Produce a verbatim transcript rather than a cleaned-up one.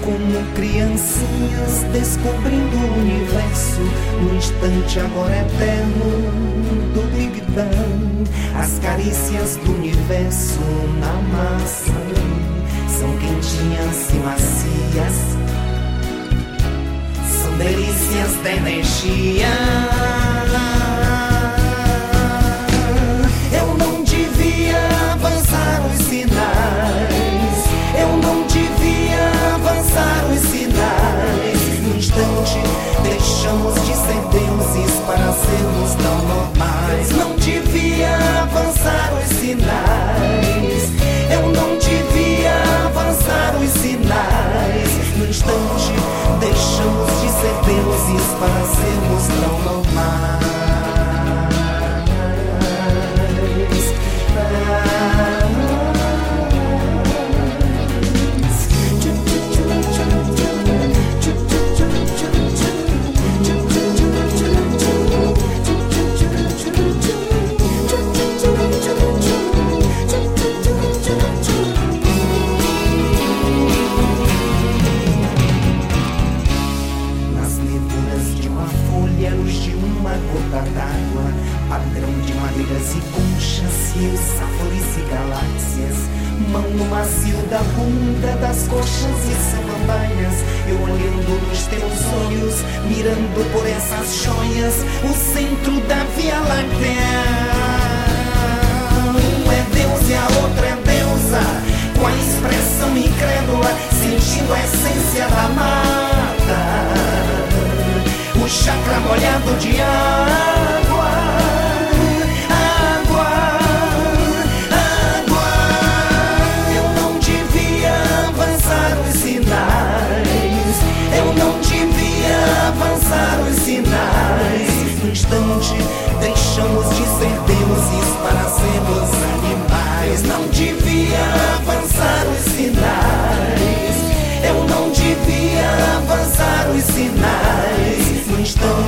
como criancinhas descobrindo o universo, no instante agora eterno do Big Bang. As carícias do universo na massa são quentinhas e macias, são delícias da energia. Eu não devia avançar os sinais, eu não devia avançar os sinais. No instante deixamos de ser deuses para sermos tão normais. Não devia avançar os sinais, eu não devia avançar os sinais. No instante deixamos de ser deuses para sermos tão normais. Padrão de madeiras e conchas, rios, sáforas e galáxias. Mão no macio da bunda, das coxas e samambaias. Eu olhando nos teus olhos, mirando por essas joias, o centro da Via Láctea. Um é Deus e a outra é deusa, com a expressão incrédula, sentindo a essência da mata. O chakra molhado de água, água, água. Eu não devia avançar os sinais, eu não devia avançar os sinais. No instante deixamos de ser deuses para sermos animais. Não devia avançar os sinais, eu não devia avançar os sinais. No instante